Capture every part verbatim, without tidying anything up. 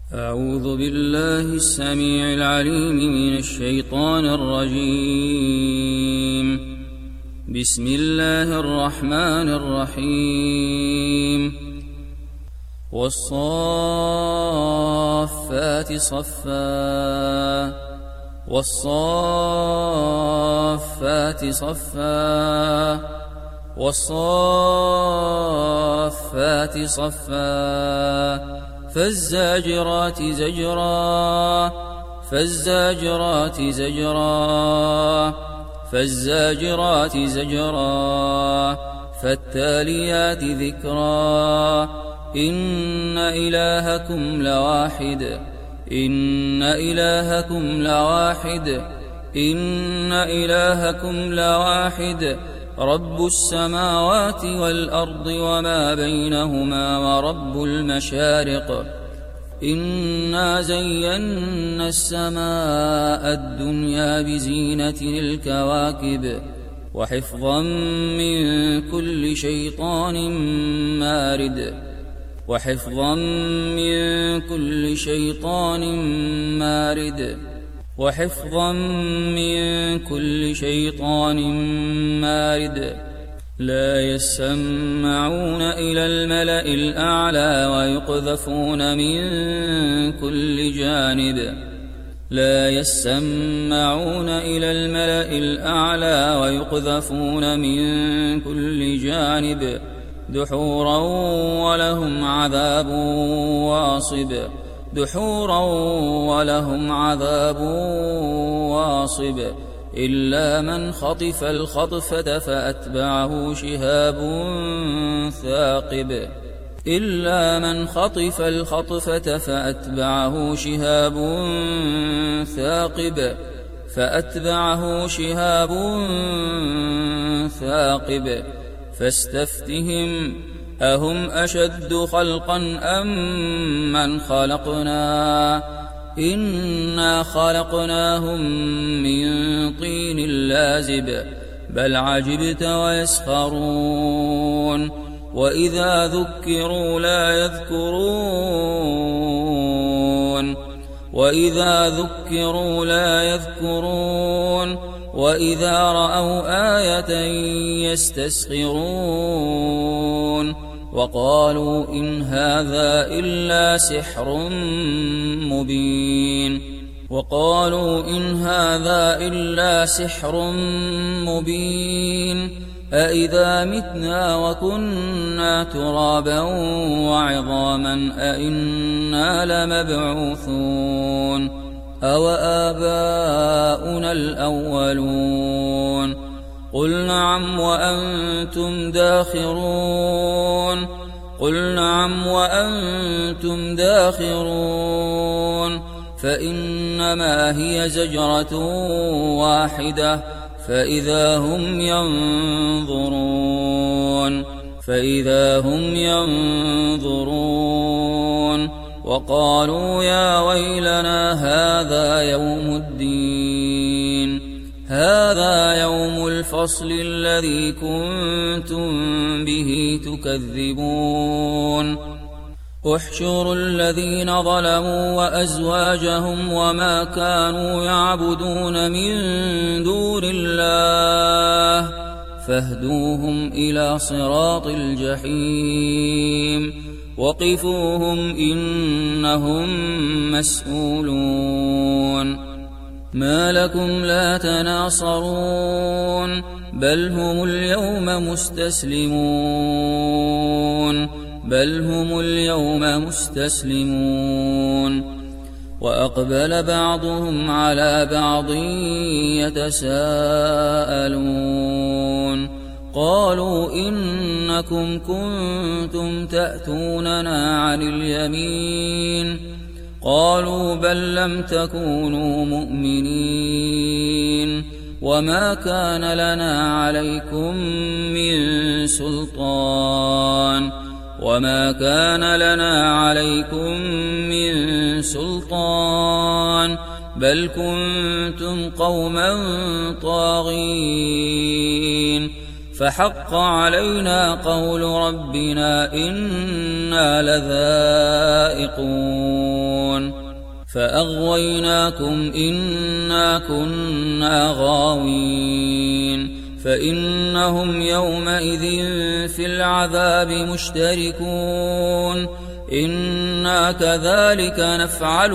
أعوذ بالله السميع العليم من الشيطان الرجيم. بسم الله الرحمن الرحيم. والصافات صفا والصافات صفا والصافات صفا فالزاجرات زجرا فالزاجرات زجرا فالزاجرات زجرا فالتاليات ذكرا إن إلهكم لواحد إن إلهكم لواحد إن إلهكم لواحد رب السماوات والأرض وما بينهما ورب المشارق إنا زينا السماء الدنيا بزينة الكواكب وحفظا من كل شيطان مارد وحفظا من كل شيطان مارد وحفظا من كل شيطان مارد لا يسمعون إلى الملأ الأعلى ويقذفون من كل جانب لا يسمعون إلى الملأ الأعلى ويقذفون من كل جانب دحورا ولهم عذاب واصب دحورا ولهم عذاب واصب إلا من خطف الخطفة فأتبعه شهاب ثاقب إلا من خطف الخطفة فأتبعه شهاب ثاقب فأتبعه شهاب ثاقب فاستفتهم أهم أشد خلقا أم من خلقنا إنا خلقناهم من طين لازب بل عجبت ويسخرون وإذا ذكروا لا يذكرون وإذا ذكروا لا يذكرون وإذا رأوا آية يستسخرون وقالوا إن هذا إلا سحر مبين وقالوا إن هذا إلا سحر مبين أإذا متنا وكنا ترابا وعظاما أإنا لمبعوثون أو آباؤنا الأولون قل نعم وأنتم داخرون قل نعم وأنتم داخرون فإنما هي زجرة واحدة فإذا هم ينظرون فإذا هم ينظرون وقالوا يا ويلنا هذا يوم الدين هذا يوم الفصل الذي كنتم به تكذبون احشروا الذين ظلموا وأزواجهم وما كانوا يعبدون من دون الله فاهدوهم إلى صراط الجحيم وقفوهم إنهم مسؤولون ما لكم لا تناصرون بل هم اليوم مستسلمون بل هم اليوم مستسلمون وأقبل بعضهم على بعض يتساءلون قالوا إنكم كنتم تأتوننا عن اليمين قالوا بل لم تكونوا مؤمنين وما كان لنا عليكم من سلطان وما كان لنا عليكم من سلطان بل كنتم قوما طاغين فحق علينا قول ربنا إنا لذائقون فأغويناكم إنا كنا غاوين فإنهم يومئذ في العذاب مشتركون إنا كذلك نفعل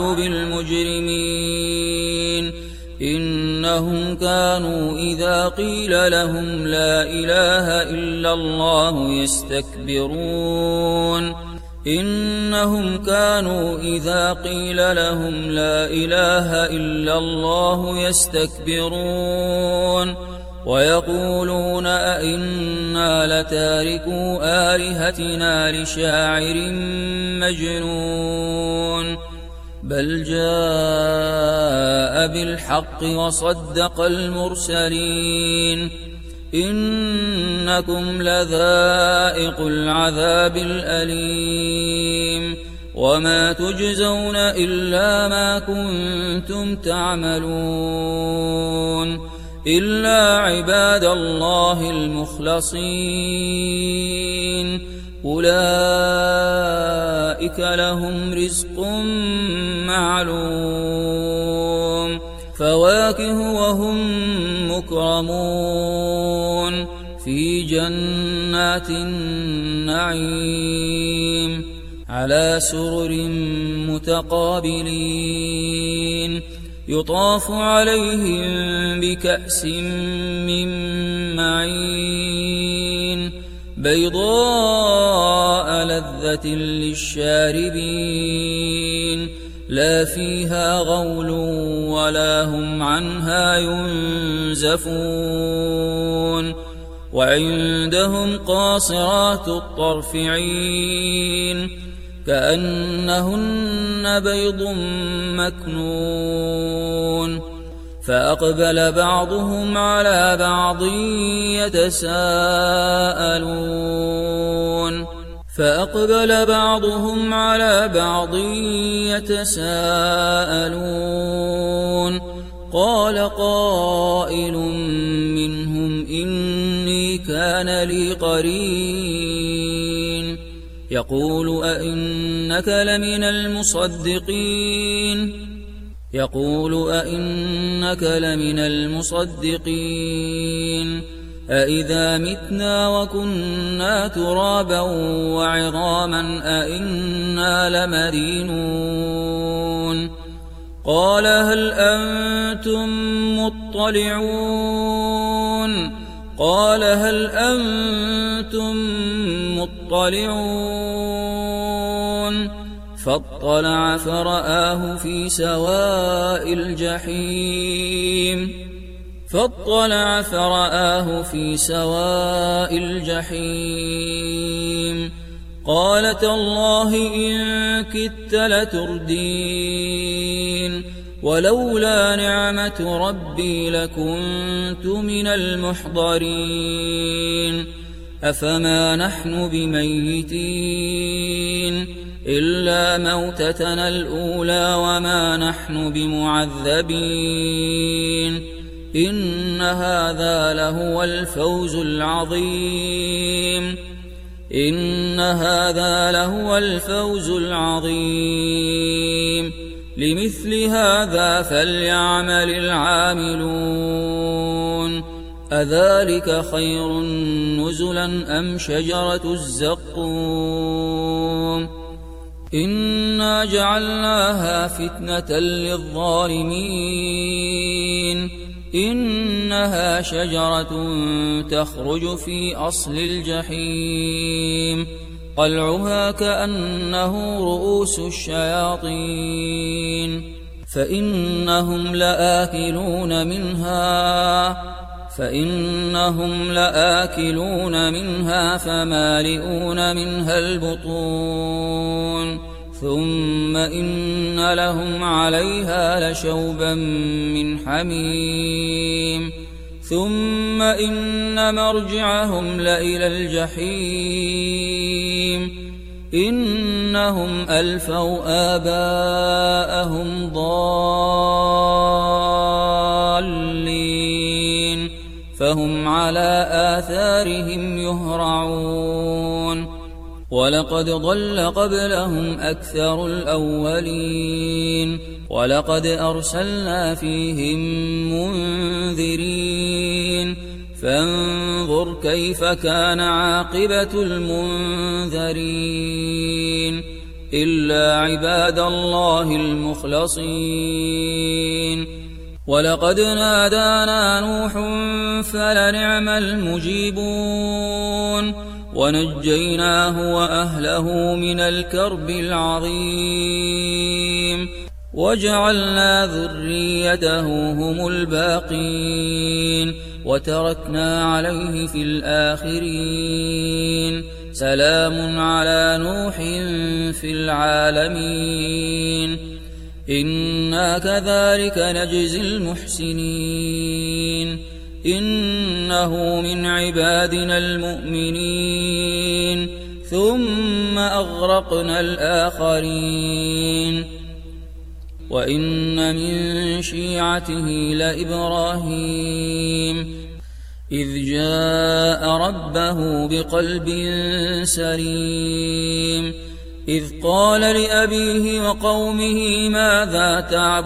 بالمجرمين إنهم كانوا إذا قيل لهم لا إله إلا الله يستكبرون إنهم كانوا إذا قيل لهم لا إله إلا الله يستكبرون ويقولون أئنا لتاركو آلهتنا لشاعر مجنون بل جاء بالحق وصدق المرسلين إنكم لذائق العذاب الأليم وما تجزون إلا ما كنتم تعملون إلا عباد الله المخلصين أولئك لهم رزق معلوم فواكه وهم مكرمون في جنات النعيم على سرر متقابلين يطاف عليهم بكأس من معين بيضاء لذة للشاربين لا فيها غول ولا هم عنها ينزفون وعندهم قاصرات الطرف عين كأنهن بيض مكنون فأقبل بعضهم على بعض يتساءلون فأقبل بعضهم على بعض يتساءلون قال قائل منهم إني كان لي قرين يقول أئنك لمن المصدقين يقول أئنك لمن المصدقين أئذا متنا وكنا ترابا وعظاما أئنا لمدينون قال هل أنتم مطلعون قال هل أنتم مطلعون فاطلع فرآه في سواء الجحيم فاطلع فرآه في سواء الجحيم قال تالله إن كدت لتردين ولولا نعمة ربي لكنت من المحضرين أفما نحن بميتين إلا موتتنا الأولى وما نحن بمعذبين إن هذا لهو الفوز العظيم إن هذا لهو الفوز العظيم لمثل هذا فليعمل العاملون أذلك خير نزلا أم شجرة الزقوم إنا جعلناها فتنة للظالمين إنها شجرة تخرج في أصل الجحيم قلعها كأنه رؤوس الشياطين فإنهم لآكلون منها فإنهم لآكلون منها فمالئون منها البطون ثم إن لهم عليها لشوبا من حميم ثم إن مرجعهم لإلى الجحيم إنهم ألفوا آباءهم ضالين فهم على آثارهم يهرعون ولقد ضل قبلهم أكثر الأولين ولقد أرسلنا فيهم منذرين فانظر كيف كان عاقبة المنذرين إلا عباد الله المخلصين ولقد نادانا نوح فلنعم المجيبون ونجيناه وأهله من الكرب العظيم وجعلنا ذريته هم الباقين وتركنا عليه في الآخرين سلام على نوح في العالمين إنا كذلك نجزي المحسنين إنه من عبادنا المؤمنين ثم أغرقنا الآخرين وإن من شيعته لإبراهيم إذ جاء ربه بقلب سليم إذ قال لأبيه وقومه ماذا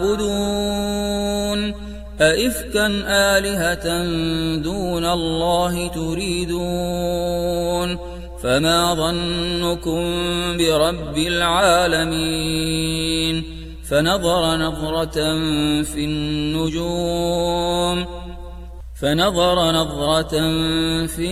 تعبدون أئفكا آلهة دون الله تريدون فما ظنكم برب العالمين فنظر نظرة في النجوم فنظر نظرة في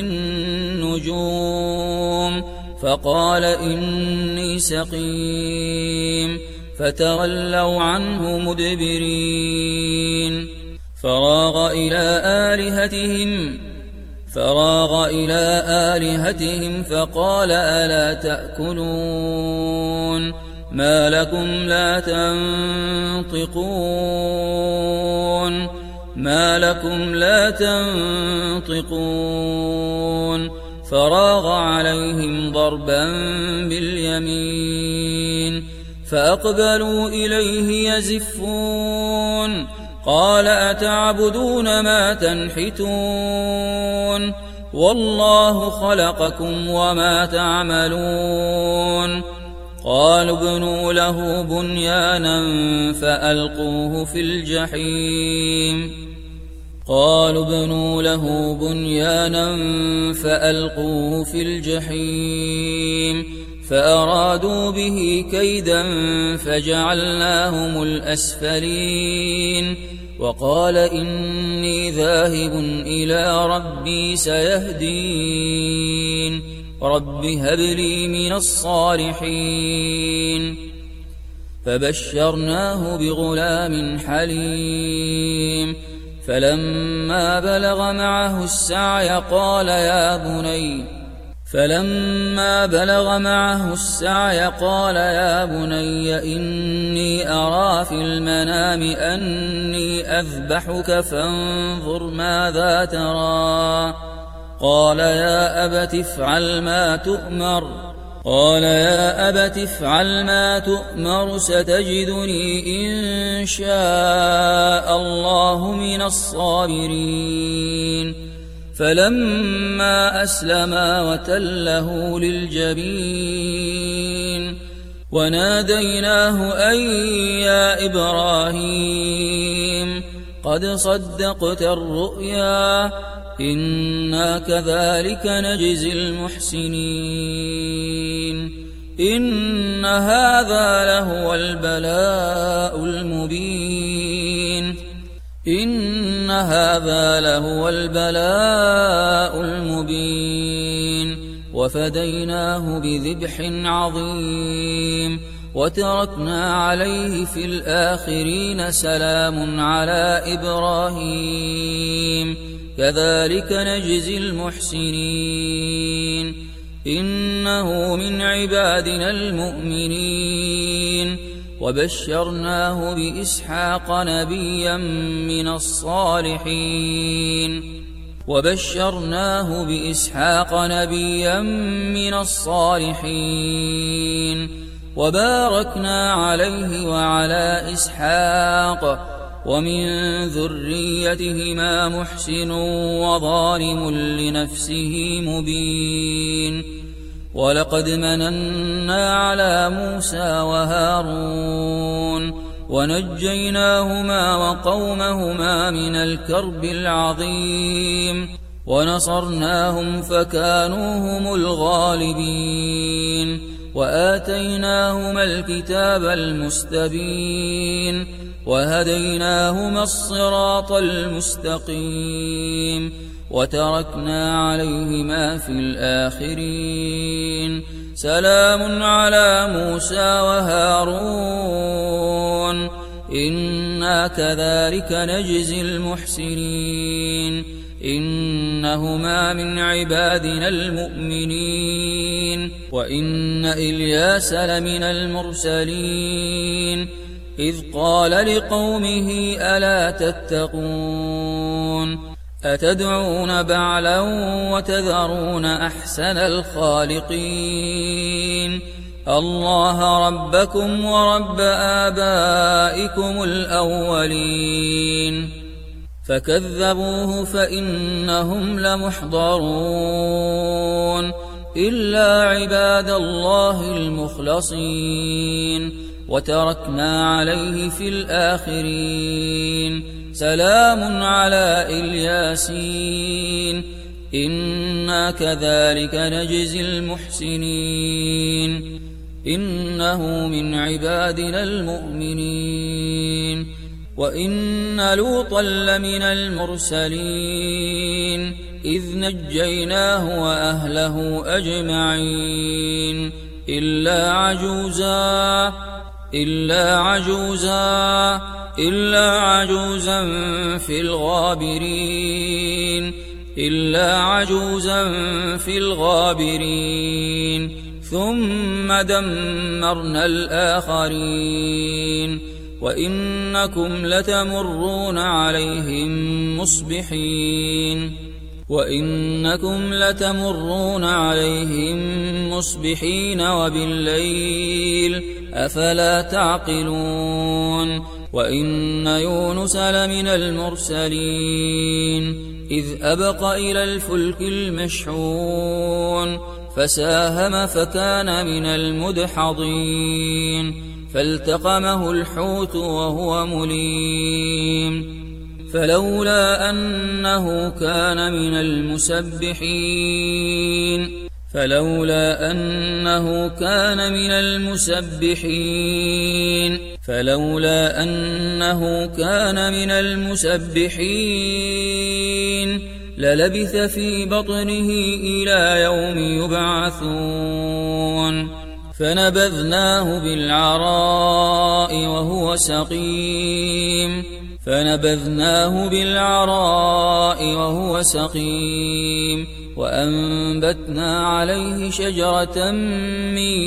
النجوم فقال إني سقيم فتولوا عنه مدبرين فراغ إلى آلهتهم فراغ إلى آلهتهم فقال ألا تأكلون ما لكم لا تنطقون ما لكم لا تنطقون فراغ عليهم ضربا باليمين فأقبلوا إليه يزفون قال أتعبدون ما تنحتون والله خلقكم وما تعملون قالوا ابنوا له بنيانا فألقوه في الجحيم قالوا ابنوا له بنيانا فألقوه في الجحيم فأرادوا به كيدا فجعلناهم الأسفلين وقال إني ذاهب إلى ربي سيهدين رب هب لي من الصالحين فبشرناه بغلام حليم فلما بلغ معه السعي قال يا بني فلما بلغ معه السعي قال يا بني إني أرى في المنام أني أذبحك فانظر ماذا ترى قال يا أبت افعل ما تؤمر قال يا أبت افعل ما تؤمر ستجدني إن شاء الله من الصابرين فلما أسلما وتله للجبين وناديناه أن يا إبراهيم قد صدقت الرؤيا إنا كذلك نجزي المحسنين إن هذا لهو البلاء المبين إن هذا لهو البلاء المبين وفديناه بذبح عظيم وتركنا عليه في الآخرين سلام على إبراهيم كذلك نجزي المحسنين إنه من عبادنا المؤمنين وبشرناه بإسحاق نبيا من الصالحين وبشرناه بإسحاق نبيا من الصالحين وباركنا عليه وعلى إسحاق ومن ذريتهما محسن وظالم لنفسه مبين ولقد مننا على موسى وهارون ونجيناهما وقومهما من الكرب العظيم ونصرناهم فكانوا هم الغالبين وآتيناهما الكتاب المستبين وهديناهما الصراط المستقيم وتركنا عليهما في الآخرين سلام على موسى وهارون إنا كذلك نجزي المحسنين إنهما من عبادنا المؤمنين وإن إلياس لمن المرسلين إذ قال لقومه ألا تتقون أتدعون بعلا وتذرون أحسن الخالقين الله ربكم ورب آبائكم الأولين فكذبوه فإنهم لمحضرون إلا عباد الله المخلصين وتركنا عليه في الآخرين سلام على الياسين إنا كذلك نجزي المحسنين إنه من عبادنا المؤمنين وإن لوطا لمن المرسلين إذ نجيناه وأهله أجمعين إلا عجوزا إلا عجوزا إلا عجوزا في الغابرين إلا عجوزا في الغابرين ثم دمرنا الآخرين وإنكم لتمرون عليهم مصبحين وإنكم لتمرون عليهم مصبحين وبالليل أفلا تعقلون وإن يونس لمن المرسلين إذ أبق إلى الفلك المشحون فساهم فكان من المدحضين فالتقمه الحوت وهو مليم فلولا أنه كان من المسبحين فلولا أنه كان من المسبحين فلولا أنه كان من المسبحين للبث في بطنه إلى يوم يبعثون فنبذناه بالعراء وهو سقيم فنبذناه بالعراء وهو سقيم وأنبتنا عليه شجرة من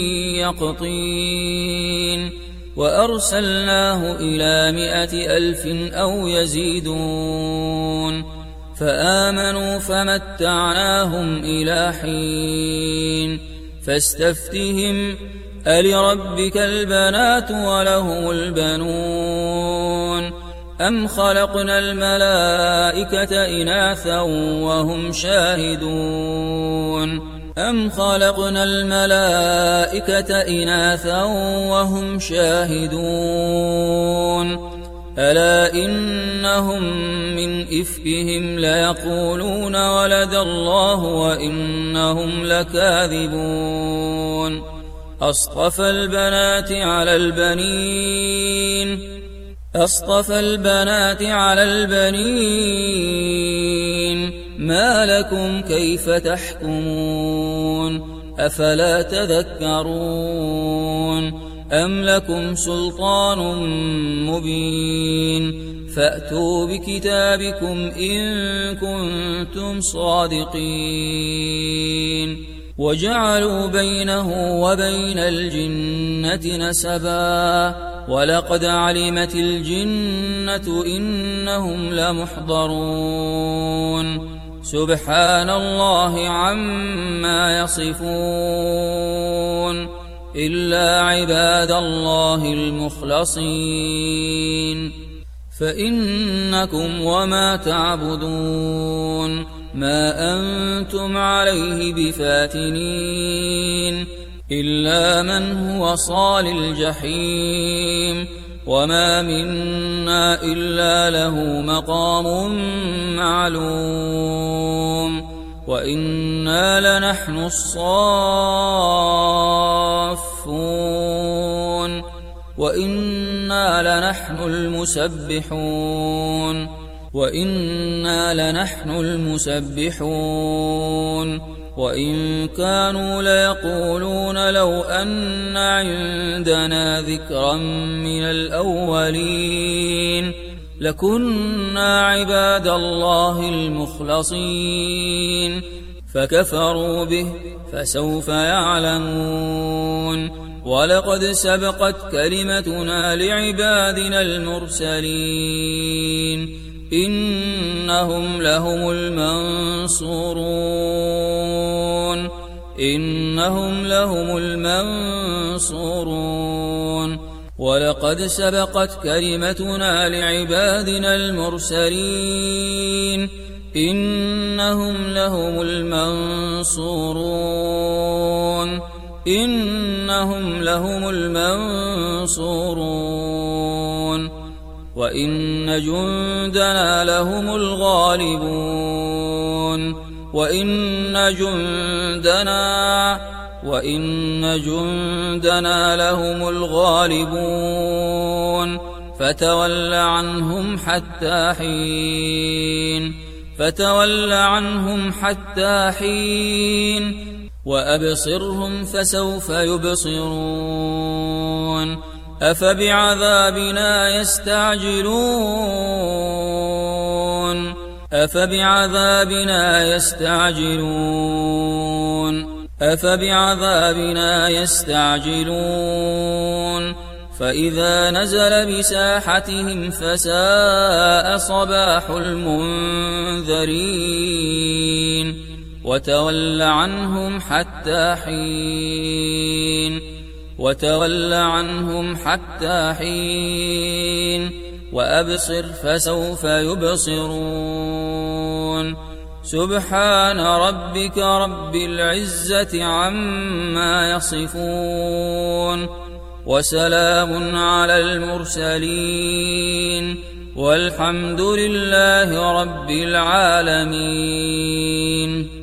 يقطين وأرسلناه إلى مائة ألف أو يزيدون فآمنوا فمتعناهم إلى حين فاستفتهم ألربك البنات ولهم البنون أم خلقنا الملائكة إناثا وهم شاهدون أم خلقنا الملائكة إناثا وهم شاهدون ألا إنهم من إفكهم ليقولون ولد الله وإنهم لكاذبون أصطفى البنات على البنين أصطفى البنات على البنين ما لكم كيف تحكمون أفلا تذكرون أم لكم سلطان مبين فأتوا بكتابكم إن كنتم صادقين وجعلوا بينه وبين الجنة نسبا ولقد علمت الجنة إنهم لمحضرون سبحان الله عما يصفون إلا عباد الله المخلصين فإنكم وما تعبدون ما أنتم عليه بفاتنين إلا من هو صال الجحيم وما منا إلا له مقام معلوم وإنا لنحن الصافون وإنا لنحن المسبحون وإنا لنحن المسبحون وإن كانوا ليقولون لو أن عندنا ذكرا من الأولين لكنا عباد الله المخلصين فكفروا به فسوف يعلمون ولقد سبقت كلمتنا لعبادنا المرسلين إنهم لهم المنصورون إنهم لهم المنصورون ولقد سبقت كلمتنا لعبادنا المرسلين إنهم لهم المنصورون إنهم لهم المنصورون وإن جندنا لهم الغالبون وإن جندنا وإن جندنا لهم الغالبون فتول عنهم حتى حين فتول عنهم حتى حين وأبصرهم فسوف يبصرون أفبعذابنا يستعجلون أفبعذابنا يستعجلون أفبعذابنا يستعجلون فإذا نزل بساحتهم فساء صباح المنذرين وتول عنهم حتى حين وتول عنهم حتى حين وأبصر فسوف يبصرون سبحان ربك رب العزة عما يصفون وسلام على المرسلين والحمد لله رب العالمين.